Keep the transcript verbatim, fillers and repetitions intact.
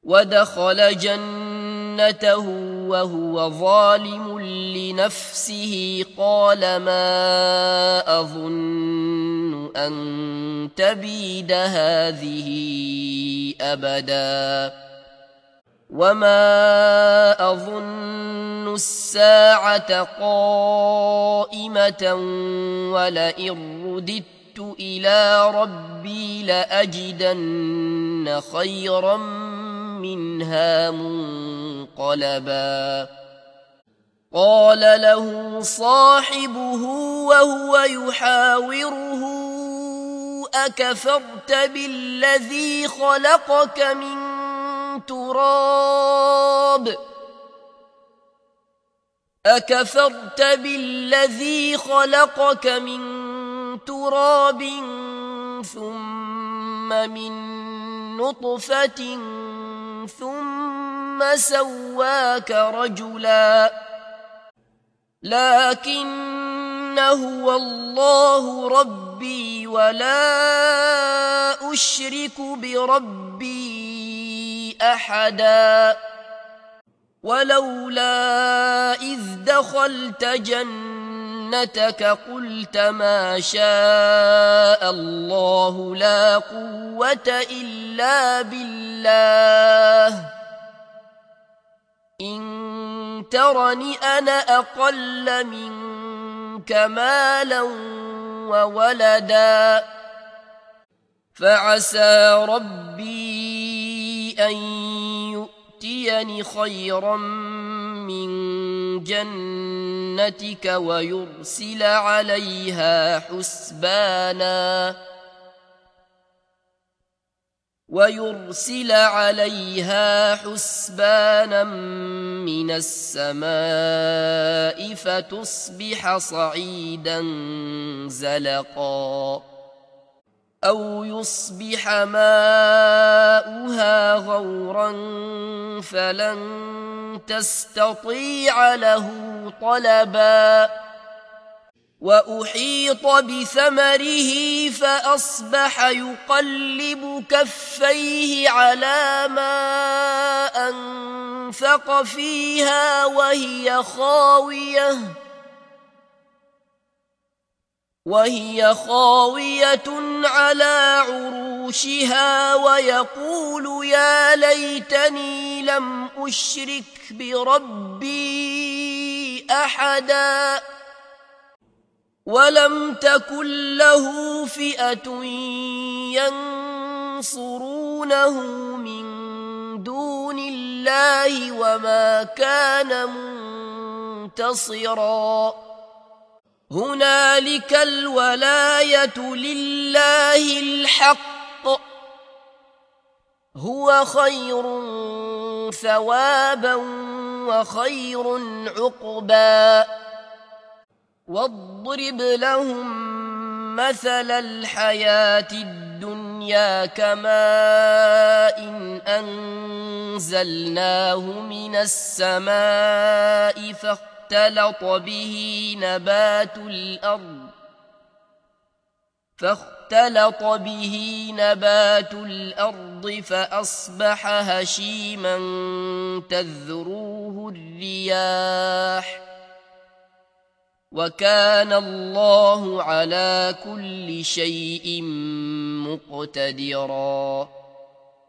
ودخل جنته وهو ظالم لنفسه قال ما أظن أن تبيد هذه أبدا وما أظن الساعة قائمة ولئن رددت إلى ربي لأجدن خيرا منها منقلبا قال له صاحبه وهو يحاوره أكفرت بالذي خلقك من تراب أكفرت بالذي خلقك من تراب ثم من نطفة ثم سواك رجلا لكن هو الله ربي ولا أشرك بربي أحدا ولولا إذ دخلت جنتك قلت ما شاء الله لا قوة إلا بالله إن ترني أنا أقل منك مالا وولدا فعسى ربي أن يؤتيني خيرا من جنتك ويرسل عليها حسبانا ويرسل عليها حسبانا من السماء فتصبح صعيدا زلقا أو يصبح ماؤها غورا فلن تستطيع له طلبا وأحيط بثمره فأصبح يقلب كفيه على ما أنفق فيها وهي خاوية وهي خاوية على عروشها ويقول يا ليتني لم أشرك بربي أحدا ولم تكن له فئة ينصرونه من دون الله وما كان منتصرا هنالك الولاية لله الحق هو خير ثوابا وخير عقبا واضرب لهم مثل الحياة الدنيا كماء إن أنزلناه من السماء فاختلط به نبات الأرض فاختلط به نبات الأرض فأصبح هشيما تذروه الرياح وكان الله على كل شيء مقتدرا